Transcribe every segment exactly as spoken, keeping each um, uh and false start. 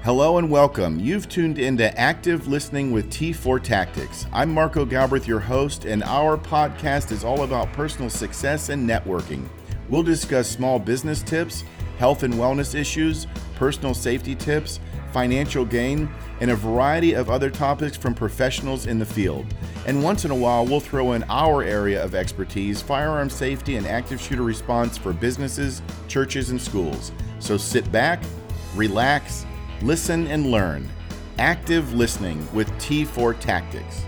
Hello and welcome. You've tuned into Active Listening with T four Tactics. I'm Marco Galbraith, your host, and our podcast is all about personal success and networking. We'll discuss small business tips, health and wellness issues, personal safety tips, financial gain, and a variety of other topics from professionals in the field. And once in a while, we'll throw in our area of expertise, firearm safety and active shooter response for businesses, churches, and schools. So sit back, relax, listen and learn. Active Listening with T four Tactics.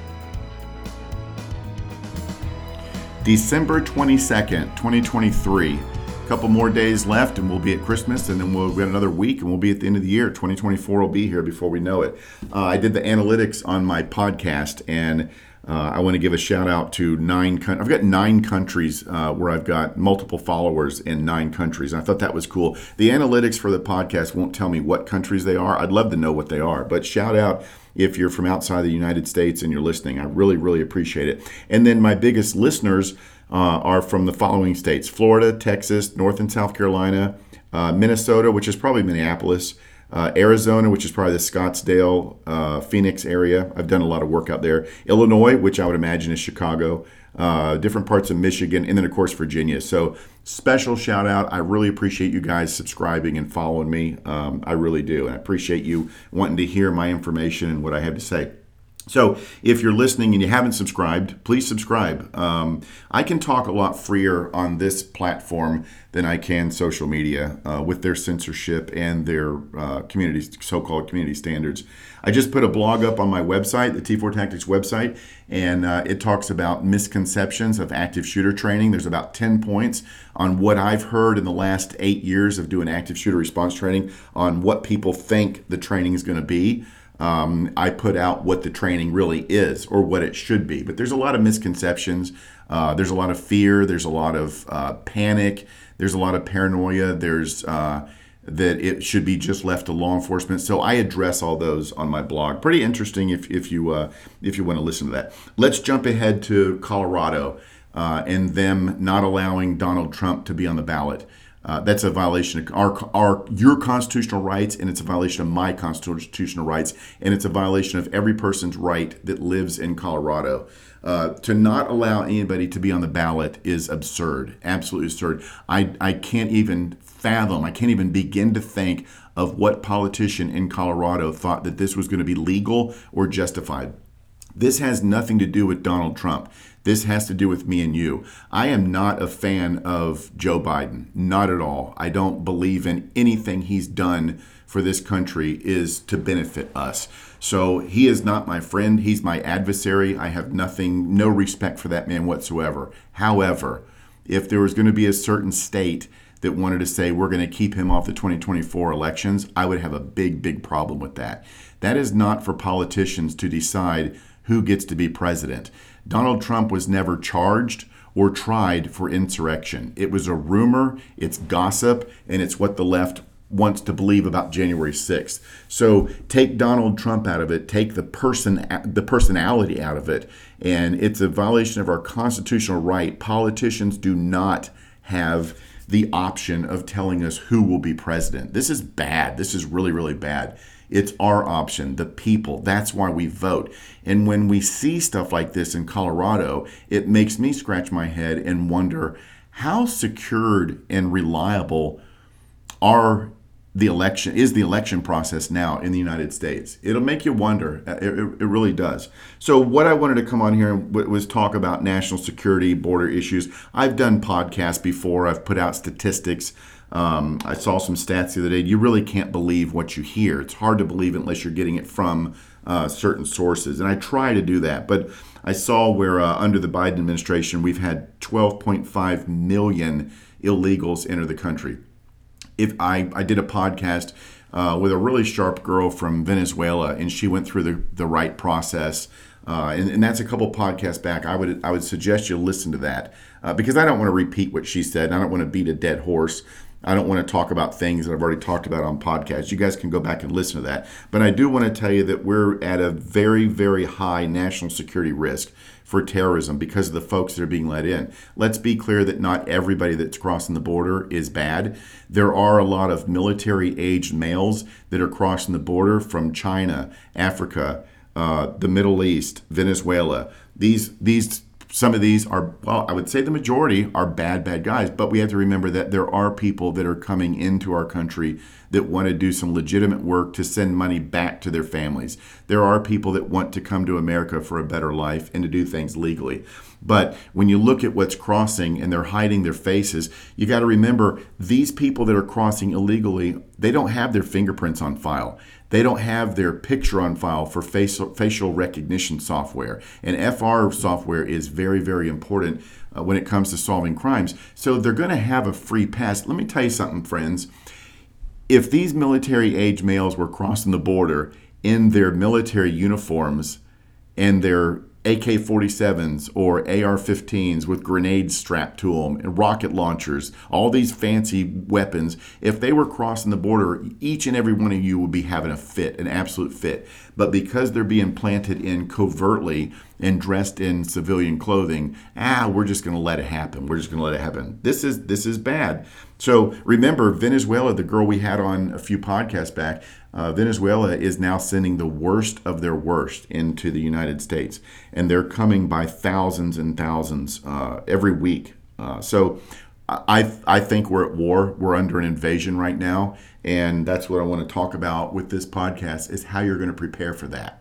December twenty-second, twenty twenty-three. A couple more days left and we'll be at Christmas, and then we'll get another week and we'll be at the end of the year. twenty twenty-four will be here before we know it. Uh, I did the analytics on my podcast, and Uh, I want to give a shout out to nine. Con- I've got nine countries uh, where I've got multiple followers in nine countries. And I thought that was cool. The analytics for the podcast won't tell me what countries they are. I'd love to know what they are. But shout out if you're from outside the United States and you're listening. I really, really appreciate it. And then my biggest listeners uh, are from the following states: Florida, Texas, North and South Carolina, uh, Minnesota, which is probably Minneapolis, Uh, Arizona, which is probably the Scottsdale, uh, Phoenix area. I've done a lot of work out there. Illinois, which I would imagine is Chicago. Uh, different parts of Michigan, and then, of course, Virginia. So special shout out. I really appreciate you guys subscribing and following me. Um, I really do. And I appreciate you wanting to hear my information and what I have to say. So if you're listening and you haven't subscribed, please subscribe. Um, I can talk a lot freer on this platform than I can social media uh, with their censorship and their uh, community, so-called community standards. I just put a blog up on my website, the T four Tactics website, and uh, it talks about misconceptions of active shooter training. There's about ten points on what I've heard in the last eight years of doing active shooter response training on what people think the training is going to be. Um, I put out what the training really is, or what it should be. But there's a lot of misconceptions. Uh, there's a lot of fear. There's a lot of uh, panic. There's a lot of paranoia. There's uh, that it should be just left to law enforcement. So I address all those on my blog. Pretty interesting if if you uh, if you want to listen to that. Let's jump ahead to Colorado uh, and them not allowing Donald Trump to be on the ballot. Uh, that's a violation of our, our your constitutional rights, and it's a violation of my constitutional rights, and it's a violation of every person's right that lives in Colorado. Uh, to not allow anybody to be on the ballot is absurd, absolutely absurd. I, I can't even fathom, I can't even begin to think of what politician in Colorado thought that this was going to be legal or justified. This has nothing to do with Donald Trump. This has to do with me and you. I am not a fan of Joe Biden, not at all. I don't believe in anything he's done for this country is to benefit us. So he is not my friend. He's my adversary. I have nothing, no respect for that man whatsoever. However, if there was going to be a certain state that wanted to say we're going to keep him off the twenty twenty-four elections, I would have a big, big problem with that. That is not for politicians to decide who gets to be president. Donald Trump was never charged or tried for insurrection. It was a rumor, it's gossip, and it's what the left wants to believe about January sixth. So take Donald Trump out of it, take the person, the personality out of it, and it's a violation of our constitutional right. Politicians do not have the option of telling us who will be president. This is bad. This is really, really bad. It's our option, the people. That's why we vote. And when we see stuff like this in Colorado, it makes me scratch my head and wonder how secured and reliable are the election is the election process now in the United States. It'll make you wonder. It, it, it really does. So what I wanted to come on here was talk about national security, border issues. I've done podcasts before. I've put out statistics. Um, I saw some stats the other day. You really can't believe what you hear. It's hard to believe unless you're getting it from uh, certain sources. And I try to do that. But I saw where uh, under the Biden administration, we've had twelve point five million illegals enter the country. If I, I did a podcast uh, with a really sharp girl from Venezuela, and she went through the, the right process. Uh, and, and that's a couple podcasts back. I would I would suggest you listen to that uh, because I don't want to repeat what she said. I don't want to beat a dead horse. I don't want to talk about things that I've already talked about on podcasts. You guys can go back and listen to that. But I do want to tell you that we're at a very, very high national security risk for terrorism because of the folks that are being let in. Let's be clear that not everybody that's crossing the border is bad. There are a lot of military-aged males that are crossing the border from China, Africa, uh, the Middle East, Venezuela. These these some of these are, well, I would say the majority are bad, bad guys, but we have to remember that there are people that are coming into our country that want to do some legitimate work to send money back to their families. There are people that want to come to America for a better life and to do things legally. But when you look at what's crossing and they're hiding their faces, you got to remember these people that are crossing illegally, they don't have their fingerprints on file. They don't have their picture on file for facial, facial recognition software. And F R software is very, very important uh, when it comes to solving crimes. So they're going to have a free pass. Let me tell you something, friends. If these military-age males were crossing the border in their military uniforms and their A K forty-sevens or A R fifteens with grenades strapped to them and rocket launchers, all these fancy weapons, if they were crossing the border, each and every one of you would be having a fit, an absolute fit. But because they're being planted in covertly and dressed in civilian clothing, ah, we're just going to let it happen. We're just going to let it happen. This is this is bad. So remember, Venezuela, the girl we had on a few podcasts back, uh, Venezuela is now sending the worst of their worst into the United States. And they're coming by thousands and thousands uh, every week. Uh, so I I think we're at war. We're under an invasion right now. And that's what I want to talk about with this podcast is how you're going to prepare for that.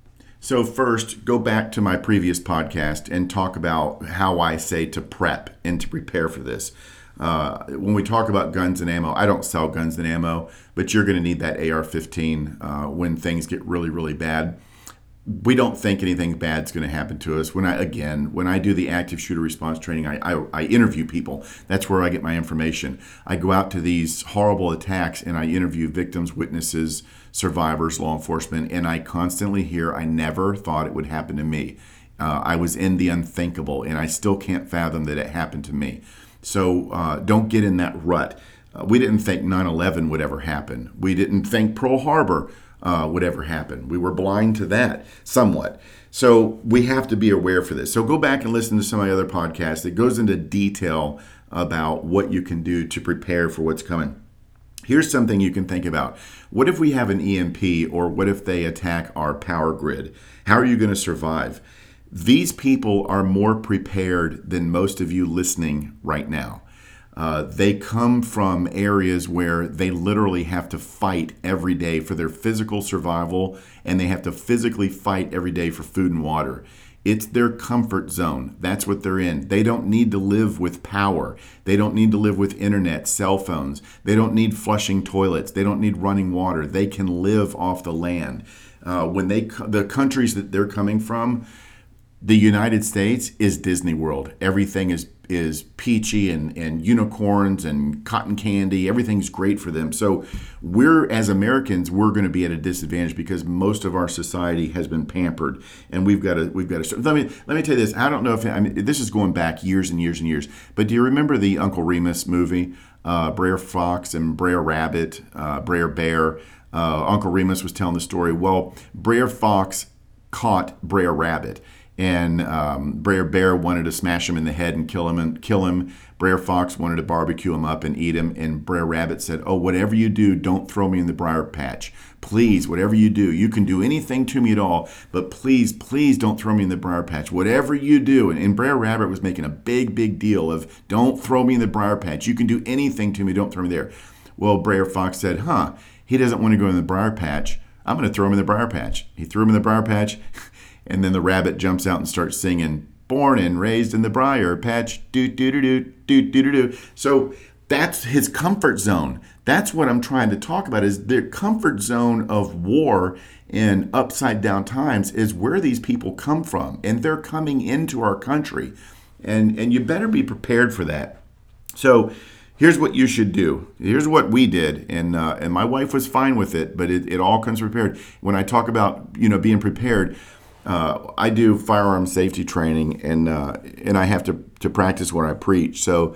So first, go back to my previous podcast and talk about how I say to prep and to prepare for this. Uh, when we talk about guns and ammo, I don't sell guns and ammo, but you're going to need that A R fifteen uh, when things get really, really bad. We don't think anything bad's going to happen to us. When I, again, when I do the active shooter response training, I, I, I interview people. That's where I get my information. I go out to these horrible attacks and I interview victims, witnesses, survivors, law enforcement, and I constantly hear, I never thought it would happen to me. Uh, I was in the unthinkable, and I still can't fathom that it happened to me. So uh, don't get in that rut. Uh, we didn't think nine eleven would ever happen. We didn't think Pearl Harbor uh, would ever happen. We were blind to that somewhat. So we have to be aware for this. So go back and listen to some of my other podcasts. It goes into detail about what you can do to prepare for what's coming. Here's something you can think about. What if we have an E M P, or what if they attack our power grid? How are you going to survive? These people are more prepared than most of you listening right now. Uh, they come from areas where they literally have to fight every day for their physical survival, and they have to physically fight every day for food and water. It's their comfort zone. That's what they're in. They don't need to live with power. They don't need to live with internet, cell phones. They don't need flushing toilets. They don't need running water. They can live off the land. Uh, when they, the countries that they're coming from, the United States is Disney World. Everything is is peachy and, and unicorns and cotton candy. Everything's great for them. So we're, as Americans, we're going to be at a disadvantage because most of our society has been pampered, and we've got to we've got to. Let me let me tell you this. I don't know if I mean this is going back years and years and years, but do you remember the Uncle Remus movie, uh, Brer Fox and Brer Rabbit, uh, Brer Bear? Uh, Uncle Remus was telling the story. Well, Brer Fox caught Brer Rabbit. And um, Brer Bear wanted to smash him in the head and kill him. And kill him. Brer Fox wanted to barbecue him up and eat him. And Brer Rabbit said, "Oh, whatever you do, don't throw me in the briar patch. Please, whatever you do, you can do anything to me at all, but please, please don't throw me in the briar patch. Whatever you do." And, and Brer Rabbit was making a big, big deal of, "Don't throw me in the briar patch. You can do anything to me. Don't throw me there." Well, Brer Fox said, "Huh? He doesn't want to go in the briar patch. I'm going to throw him in the briar patch." He threw him in the briar patch. And then the rabbit jumps out and starts singing, "Born and raised in the briar patch, do do do do do do do do." So that's his comfort zone. That's what I'm trying to talk about, is their comfort zone of war and upside down times is where these people come from. And they're coming into our country. And, and you better be prepared for that. So here's what you should do. Here's what we did, and uh, and my wife was fine with it, but it, it all comes prepared. When I talk about, you know, being prepared, Uh, I do firearm safety training, and uh, and I have to, to practice what I preach. So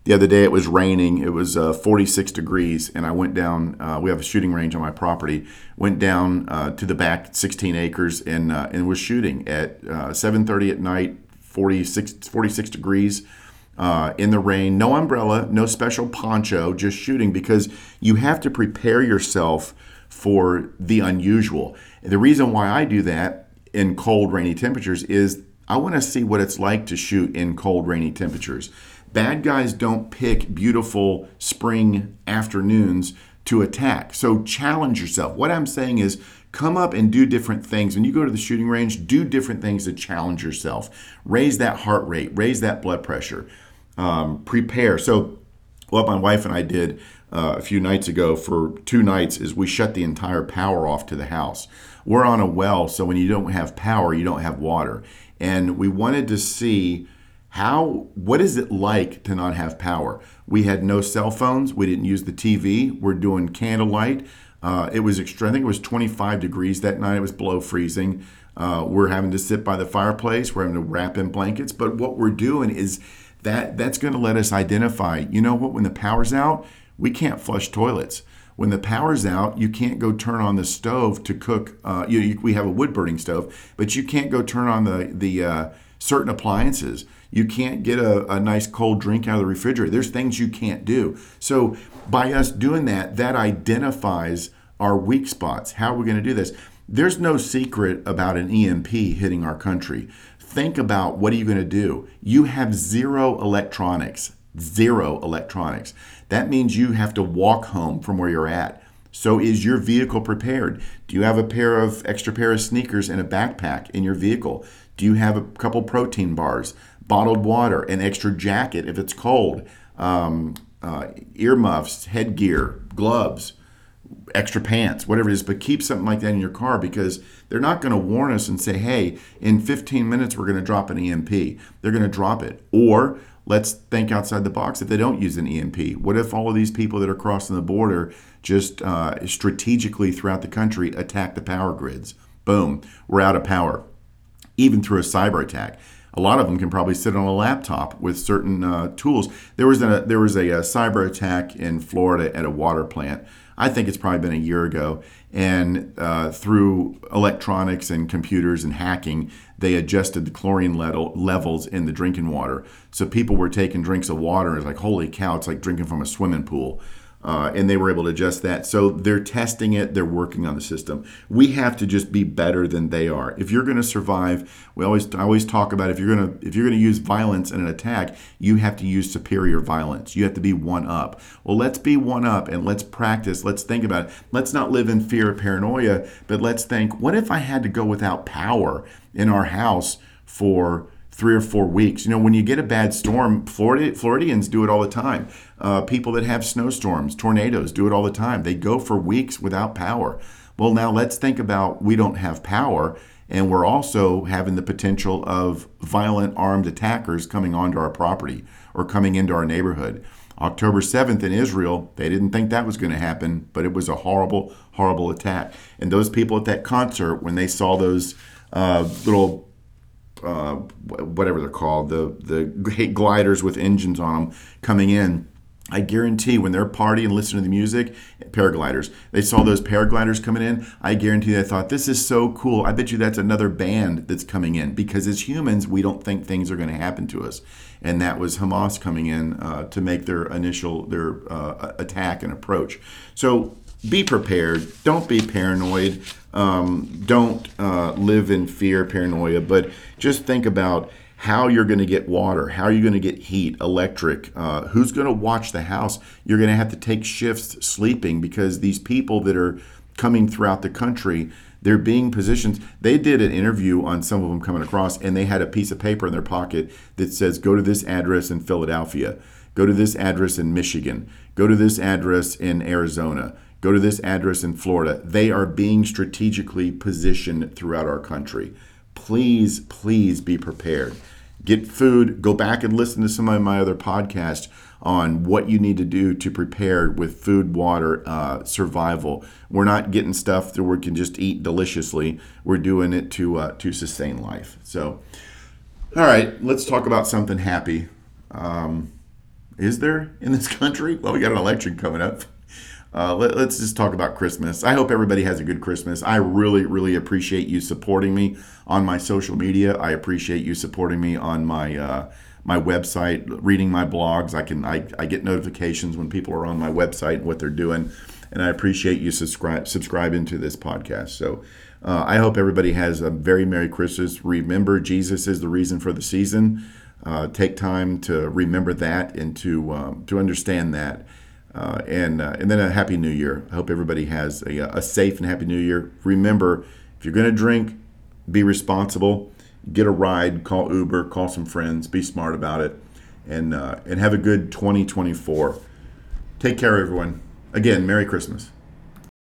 the other day it was raining. It was uh, forty-six degrees, and I went down. Uh, we have a shooting range on my property. Went down uh, to the back sixteen acres and uh, and was shooting at uh, seven thirty at night, forty-six, forty-six degrees. Uh, in the rain, no umbrella, no special poncho, just shooting, because you have to prepare yourself for the unusual. And the reason why I do that in cold, rainy temperatures is I want to see what it's like to shoot in cold, rainy temperatures. Bad guys don't pick beautiful spring afternoons to attack. So challenge yourself. What I'm saying is come up and do different things. When you go to the shooting range, do different things to challenge yourself. Raise that heart rate, raise that blood pressure. Um, prepare. So what my wife and I did uh, a few nights ago for two nights is we shut the entire power off to the house. We're on a well, so when you don't have power, you don't have water. And we wanted to see how, what is it like to not have power? We had no cell phones. We didn't use the T V. We're doing candlelight. Uh, it was extreme. I think it was twenty-five degrees that night. It was below freezing. Uh, we're having to sit by the fireplace. We're having to wrap in blankets. But what we're doing is that that's going to let us identify, you know what, when the power's out, we can't flush toilets. When the power's out, you can't go turn on the stove to cook. Uh, you, you, we have a wood burning stove, but you can't go turn on the, the uh, certain appliances. You can't get a, a nice cold drink out of the refrigerator. There's things you can't do. So by us doing that, that identifies our weak spots. How are we going to do this? There's no secret about an E M P hitting our country. Think about, what are you going to do? You have zero electronics, zero electronics. That means you have to walk home from where you're at. So is your vehicle prepared? Do you have a pair of extra pair of sneakers and a backpack in your vehicle? Do you have a couple protein bars, bottled water, an extra jacket if it's cold, um, uh, earmuffs, headgear, gloves, extra pants, whatever it is, but keep something like that in your car, because they're not going to warn us and say, hey, in fifteen minutes, we're going to drop an E M P. They're going to drop it. Or let's think outside the box. If they don't use an E M P, what if all of these people that are crossing the border just uh, strategically throughout the country attack the power grids? Boom, we're out of power, even through a cyber attack. A lot of them can probably sit on a laptop with certain uh, tools. There was a there was a, a cyber attack in Florida at a water plant. I think it's probably been a year ago. And uh, through electronics and computers and hacking, they adjusted the chlorine level, levels in the drinking water. So people were taking drinks of water, and it's like, holy cow, it's like drinking from a swimming pool. Uh, and they were able to adjust that. So they're testing it. They're working on the system. We have to just be better than they are. If you're going to survive, we always I always talk about if you're going to if you're going to use violence in an attack, you have to use superior violence. You have to be one up. Well, let's be one up and let's practice. Let's think about it. Let's not live in fear or paranoia, but let's think, what if I had to go without power in our house for three or four weeks? You know, when you get a bad storm, Florida, Floridians do it all the time. Uh, people that have snowstorms, tornadoes do it all the time. They go for weeks without power. Well, now let's think about, we don't have power, and we're also having the potential of violent armed attackers coming onto our property or coming into our neighborhood. October seventh in Israel, they didn't think that was going to happen, but it was a horrible, horrible attack. And those people at that concert, when they saw those uh, little Uh, whatever they're called, the the gliders with engines on them coming in, I guarantee when they're partying and listening to the music, paragliders, they saw those paragliders coming in, I guarantee they thought, this is so cool. I bet you that's another band that's coming in, because as humans, we don't think things are going to happen to us. And that was Hamas coming in uh, to make their initial, their uh, attack and approach. So be prepared. Don't be paranoid. Um, don't uh, live in fear, paranoia, but just think about how you're going to get water, how you're going to get heat, electric, uh, who's going to watch the house. You're going to have to take shifts sleeping, because these people that are coming throughout the country, they're being positioned. They did an interview on some of them coming across, and they had a piece of paper in their pocket that says, go to this address in Philadelphia, go to this address in Michigan, go to this address in Arizona, go to this address in Florida. They are being strategically positioned throughout our country. Please, please be prepared. Get food. Go back and listen to some of my other podcasts on what you need to do to prepare with food, water, uh, survival. We're not getting stuff that we can just eat deliciously. We're doing it to uh, to sustain life. So, all right, let's talk about something happy. Um, Is there in this country? Well, we got an election coming up. Uh, let, let's just talk about Christmas. I hope everybody has a good Christmas. I really, really appreciate you supporting me on my social media. I appreciate you supporting me on my uh, my website, reading my blogs. I can I, I get notifications when people are on my website and what they're doing, and I appreciate you subscribe subscribing to this podcast. So uh, I hope everybody has a very Merry Christmas. Remember, Jesus is the reason for the season. Uh, take time to remember that and to um, to understand that. Uh, and uh, and then a Happy New Year. I hope everybody has a, a safe and Happy New Year. Remember, if you're going to drink, be responsible. Get a ride. Call Uber. Call some friends. Be smart about it. And uh, and have a good twenty twenty-four. Take care, everyone. Again, Merry Christmas.